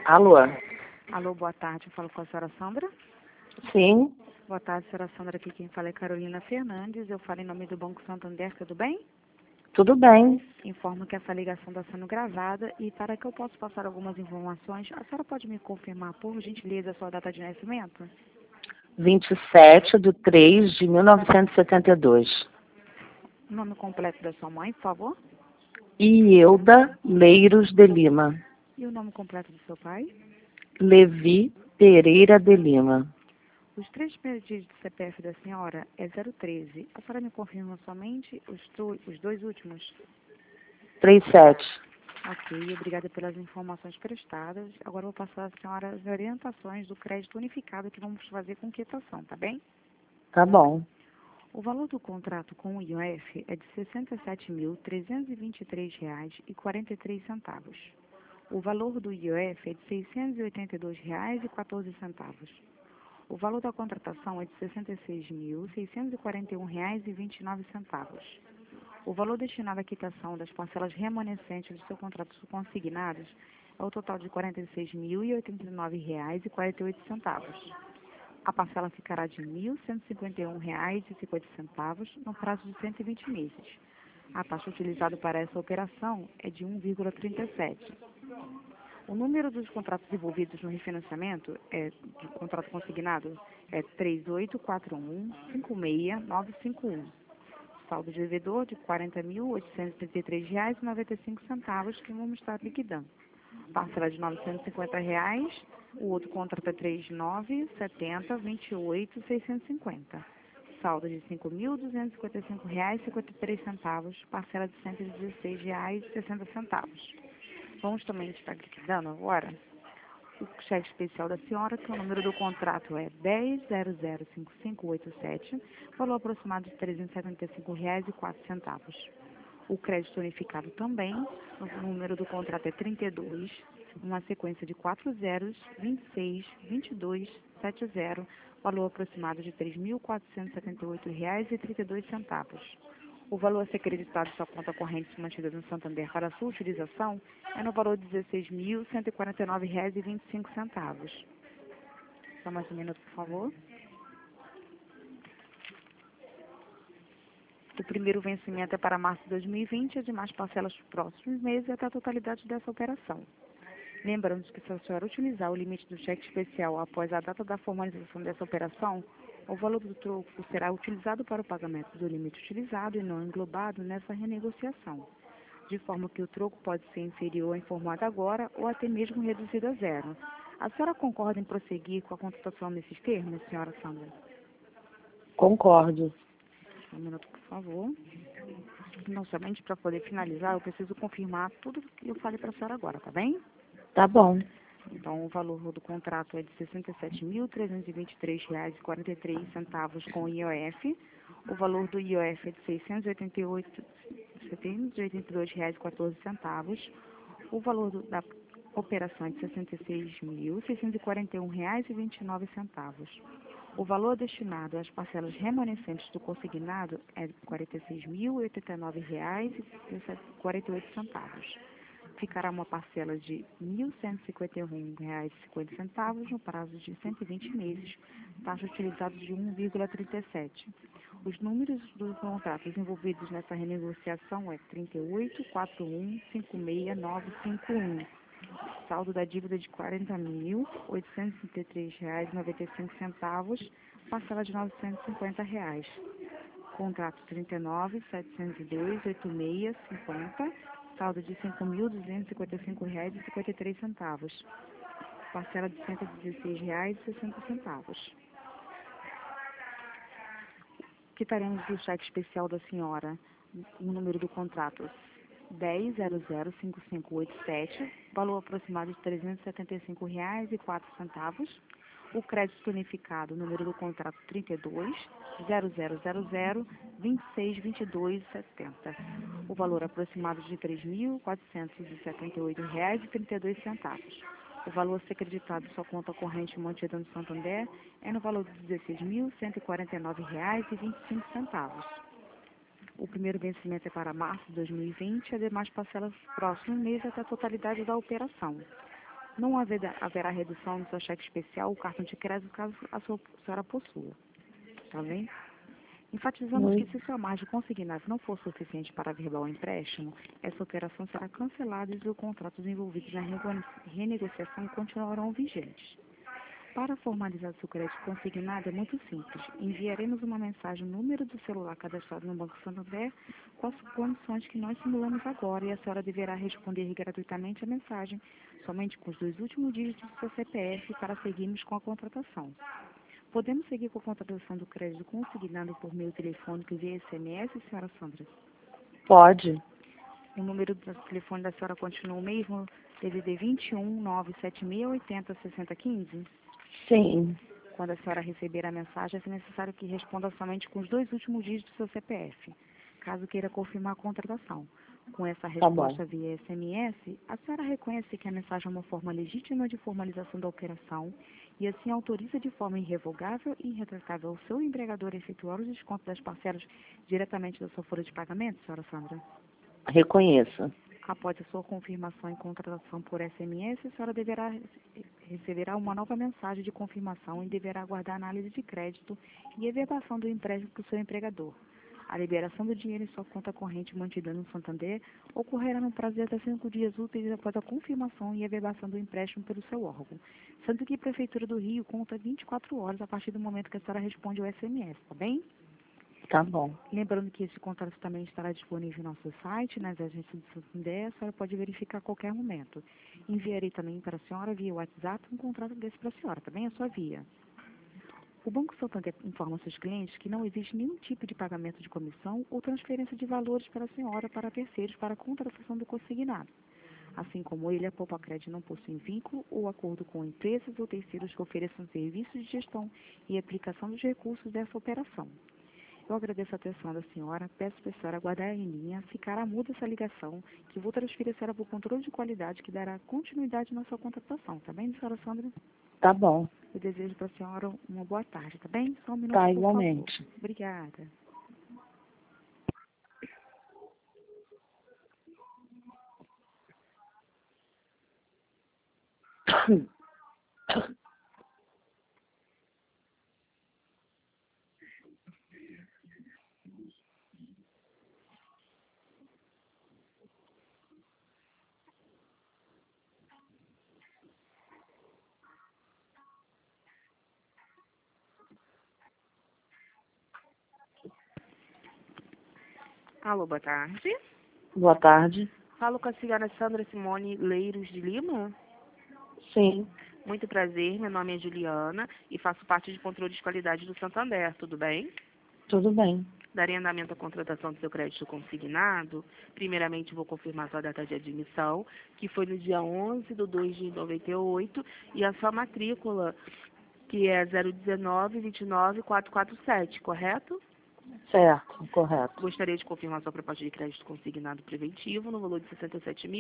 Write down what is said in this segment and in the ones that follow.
Alô? Alô, boa tarde. Eu falo com a senhora Sandra. Sim, Boa tarde, senhora Sandra. Aqui quem fala é Carolina Fernandes. Eu falo em nome do Banco Santander, tudo bem? tudo bem. Informo que essa ligação está sendo gravada e para que eu possa passar algumas informações, a senhora pode me confirmar, por gentileza, a sua data de nascimento? 27/3/1972. O nome completo da sua mãe, por favor? Ielda Leiros de Lima. E o nome completo do seu pai? Levi Pereira de Lima. Os três primeiros dígitos do CPF da senhora é 013. A senhora me confirma somente os dois últimos? 37. Ok, obrigada pelas informações prestadas. Agora eu vou passar à senhora as orientações do crédito unificado que vamos fazer com quietação, tá bem? Tá bom. O valor do contrato com o IOF é de R$ 67.323,43. O valor do IOF é de R$ 682,14. O valor da contratação é de R$ 66.641,29. O valor destinado à quitação das parcelas remanescentes do seu contrato consignados é o total de R$ 46.089,48. A parcela ficará de R$ 1.151,50 no prazo de 120 meses. A taxa utilizada para essa operação é de 1,37. O número dos contratos envolvidos no refinanciamento de contrato consignado é 3841-56951. Saldo de devedor de R$ 40.833,95 que vamos estar liquidando. Parcela de R$ 950, o outro contrato é 397028,650. Saldo de R$ 5.255,53, parcela de R$ 116,60. Vamos também estar liquidando agora o cheque especial da senhora, que o número do contrato é 10005587, valor aproximado de R$ 375,04. O crédito unificado também, o número do contrato é 32, uma sequência de 4 zeros, 26, 22, 70, valor aproximado de R$ 3.478,32. O valor a ser creditado em sua conta corrente mantida no Santander para sua utilização é no valor de R$ 16.149,25. Só mais um minuto, por favor. O primeiro vencimento é para março de 2020 e as demais parcelas dos próximos meses até a totalidade dessa operação. Lembrando que se a senhora utilizar o limite do cheque especial após a data da formalização dessa operação, o valor do troco será utilizado para o pagamento do limite utilizado e não englobado nessa renegociação, de forma que o troco pode ser inferior ao informado agora ou até mesmo reduzido a zero. A senhora concorda em prosseguir com a contratação nesses termos, senhora Sandra? Concordo. Um minuto, por favor. Não, somente para poder finalizar, eu preciso confirmar tudo que eu falei para a senhora agora, tá bem? Tá bom. Então, o valor do contrato é de R$ 67.323,43 com o IOF. O valor do IOF é de R$ 682,14. O valor da operação é de R$ 66.641,29. O valor destinado às parcelas remanescentes do consignado é de R$ 46.089,48. Ficará uma parcela de R$ 1.151,50 no prazo de 120 meses, taxa utilizada de 1,37. Os números dos contratos envolvidos nessa renegociação é 3841569951. Saldo da dívida de R$ 40.833,95, parcela de R$ 950. Contrato 39.702,8650, saldo de R$ 5.255,53, parcela de R$ 116,60. Quitaremos do cheque especial da senhora o número do contrato 10005587, valor aproximado de R$ 375,04. O crédito unificado, número do contrato 32 0000 2622,70. O valor aproximado de R$ 3.478,32. O valor a ser creditado em sua conta corrente mantida no Santander é no valor de R$ 16.149,25. O primeiro vencimento é para março de 2020 e as demais parcelas nos próximos meses até a totalidade da operação. Não haverá redução no seu cheque especial ou cartão de crédito caso a senhora possua. Tá bem? Enfatizamos que se sua margem consignada não for suficiente para averbar o empréstimo, essa operação será cancelada e os contratos envolvidos na renegociação continuarão vigentes. Para formalizar seu crédito consignado é muito simples. Enviaremos uma mensagem no número do celular cadastrado no Banco Santander com as condições que nós simulamos agora e a senhora deverá responder gratuitamente a mensagem somente com os 2 últimos dígitos do seu CPF para seguirmos com a contratação. Podemos seguir com a contratação do crédito consignado por meio telefônico e via SMS, senhora Sandra? Pode. O número do telefone da senhora continua o mesmo, DDD 21 976 80 60 15? Sim. Quando a senhora receber a mensagem, é necessário que responda somente com os 2 últimos dígitos do seu CPF, caso queira confirmar a contratação. Com essa Tá bom. resposta via SMS, a senhora reconhece que a mensagem é uma forma legítima de formalização da operação e assim autoriza de forma irrevogável e irretratável o seu empregador a efetuar os descontos das parcelas diretamente da sua folha de pagamento, senhora Sandra? Reconheço. Após a sua confirmação e contratação por SMS, a senhora receberá uma nova mensagem de confirmação e deverá aguardar a análise de crédito e everbação do empréstimo para o seu empregador. A liberação do dinheiro em sua conta corrente mantida no Santander ocorrerá no prazo de até 5 dias úteis após a confirmação e everbação do empréstimo pelo seu órgão, sendo que a Prefeitura do Rio conta 24 horas a partir do momento que a senhora responde ao SMS, tá bem? Tá bom. Lembrando que esse contrato também estará disponível no nosso site, nas agências do Santander, a senhora pode verificar a qualquer momento. Enviarei também para a senhora via WhatsApp um contrato desse para a senhora, tá bem? A sua via. O Banco Santander informa seus clientes que não existe nenhum tipo de pagamento de comissão ou transferência de valores para a senhora para terceiros para a contratação do consignado. Assim como ele, a Poupa-Crédito não possui vínculo ou acordo com empresas ou terceiros que ofereçam serviços de gestão e aplicação dos recursos dessa operação. Eu agradeço a atenção da senhora, peço para a senhora aguardar em linha, ficará muda essa ligação, que vou transferir a senhora para o controle de qualidade, que dará continuidade na sua contratação, tá bem, senhora Sandra? Tá bom. Eu desejo para a senhora uma boa tarde, tá bem? Só um minuto, Tá, por igualmente. favor. Obrigada. Alô, boa tarde. Boa tarde. Falo com a senhora Sandra Simone Leiros de Lima. Sim. Muito prazer, meu nome é Juliana e faço parte de controle de qualidade do Santander, tudo bem? Tudo bem. Darei andamento à contratação do seu crédito consignado. Primeiramente, vou confirmar sua data de admissão, que foi no dia 11/2/98, e a sua matrícula, que é 019-29447, correto? Certo, correto. Gostaria de confirmar sua proposta de crédito consignado preventivo no valor de R$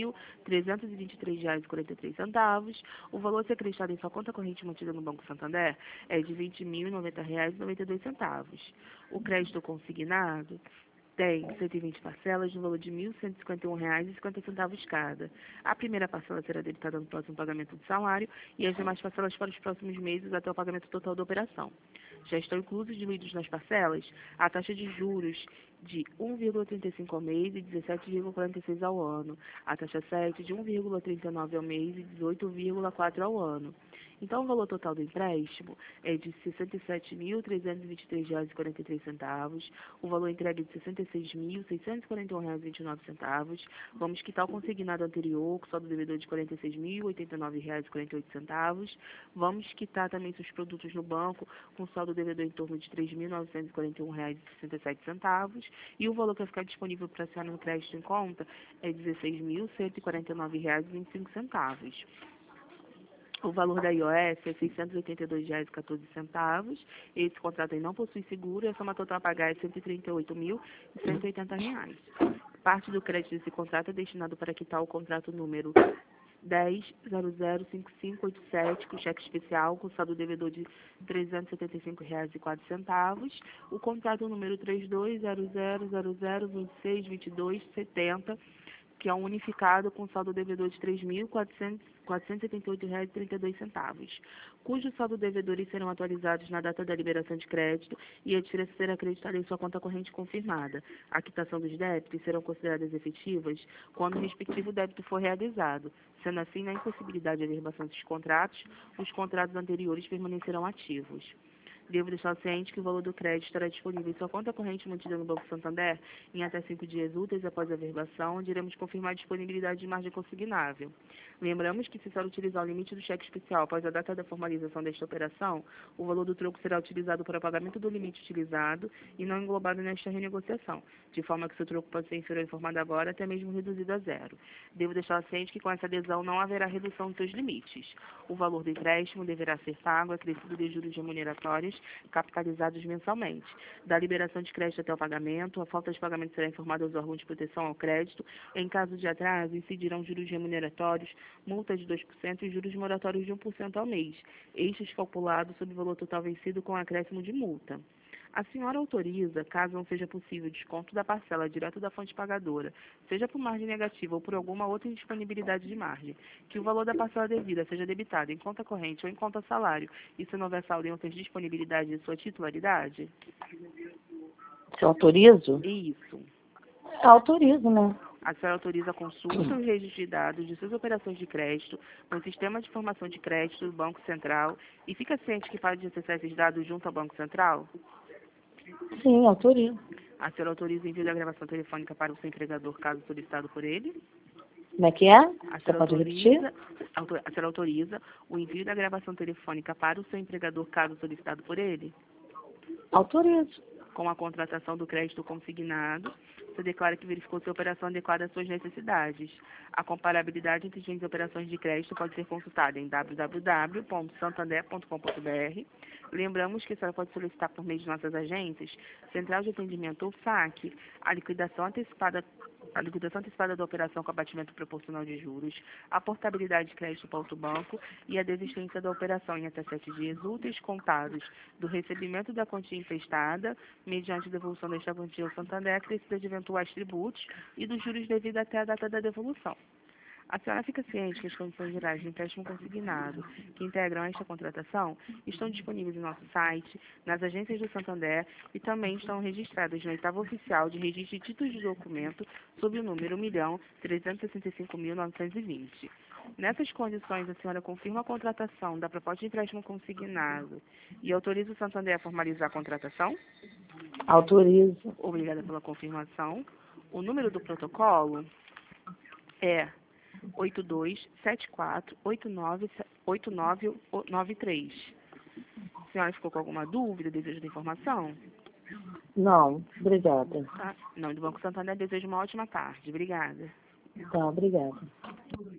67.323,43. O valor a ser acreditado em sua conta corrente mantida no Banco Santander é de R$ 20.090,92. O crédito consignado tem 120 parcelas no valor de R$ 1.151,50 cada. A primeira parcela será debitada no próximo pagamento do salário e as demais parcelas para os próximos meses até o pagamento total da operação. Já estão inclusos diluídos nas parcelas a taxa de juros de 1,35 ao mês e 17,46 ao ano, a taxa 7 de 1,39 ao mês e 18,4 ao ano. Então, o valor total do empréstimo é de R$ 67.323,43, o valor entregue é de R$ 66.641,29. Vamos quitar o consignado anterior, com saldo devedor de R$ 46.089,48. Vamos quitar também seus produtos no banco, com saldo devedor em torno de R$ 3.941,67. E o valor que vai ficar disponível para a senhora no crédito em conta é R$ 16.149,25. O valor da IOS é R$ 682,14. Esse contrato aí não possui seguro e a soma total a pagar é R$ 138.180. Parte do crédito desse contrato é destinado para quitar o contrato número 10.005587, com cheque especial, com saldo devedor de R$ 375,04. O contrato número 32.0000262270, que é um unificado com saldo devedor de R$ 3.478,32, cujo saldo devedores serão atualizados na data da liberação de crédito e a tira será acreditada em sua conta corrente confirmada. A quitação dos débitos serão consideradas efetivas quando o respectivo débito for realizado. Sendo assim, na impossibilidade de averbação dos contratos, os contratos anteriores permanecerão ativos. Devo deixar ciente que o valor do crédito estará disponível em sua conta corrente mantida no Banco Santander em até 5 dias úteis após a averbação, onde iremos confirmar a disponibilidade de margem consignável. Lembramos que, se for utilizar o limite do cheque especial após a data da formalização desta operação, o valor do troco será utilizado para o pagamento do limite utilizado e não englobado nesta renegociação, de forma que seu troco pode ser inferior informado agora, até mesmo reduzido a zero. Devo deixar ciente que, com essa adesão, não haverá redução dos seus limites. O valor do empréstimo deverá ser pago, acrescido de juros remuneratórios, capitalizados mensalmente. Da liberação de crédito até o pagamento, a falta de pagamento será informada aos órgãos de proteção ao crédito. Em caso de atraso, incidirão juros remuneratórios, multa de 2% e juros moratórios de 1% ao mês, estes calculados sobre o valor total vencido com acréscimo de multa. A senhora autoriza, caso não seja possível desconto da parcela direto da fonte pagadora, seja por margem negativa ou por alguma outra indisponibilidade de margem, que o valor da parcela devida seja debitado em conta corrente ou em conta salário, e se não houver saldo em outras disponibilidades de sua titularidade? Se eu autorizo? Isso. Eu autorizo, né? A senhora autoriza a consulta e o registro de dados de suas operações de crédito no Sistema de Informação de Crédito do Banco Central e fica ciente que pode acessar esses dados junto ao Banco Central? Sim, autorizo. A senhora autoriza o envio da gravação telefônica para o seu empregador, caso solicitado por ele? Como é que é? A Você senhora pode repetir? a senhora autoriza o envio da gravação telefônica para o seu empregador, caso solicitado por ele? Autorizo. Com a contratação do crédito consignado, você declara que verificou se a operação adequada às suas necessidades. A comparabilidade entre as operações de crédito pode ser consultada em www.santander.com.br. Lembramos que a senhora pode solicitar por meio de nossas agências, Central de Atendimento ou SAC, a liquidação antecipada da operação com abatimento proporcional de juros, a portabilidade de crédito para outro banco e a desistência da operação em até 7 dias úteis contados do recebimento da quantia emprestada, mediante devolução desta quantia ao Santander, acrescida de eventuais tributos e dos juros devidos até a data da devolução. A senhora fica ciente que as condições gerais de empréstimo consignado que integram esta contratação estão disponíveis no nosso site, nas agências do Santander e também estão registradas no oitavo oficial de registro de títulos de documento sob o número 1.365.920. Nessas condições, a senhora confirma a contratação da proposta de empréstimo consignado e autoriza o Santander a formalizar a contratação? Autorizo. Obrigada pela confirmação. O número do protocolo é 82748993. A senhora ficou com alguma dúvida, desejo de informação? Não, obrigada. Tá? Não, do Banco Santander, desejo uma ótima tarde. Obrigada. Tá, obrigada.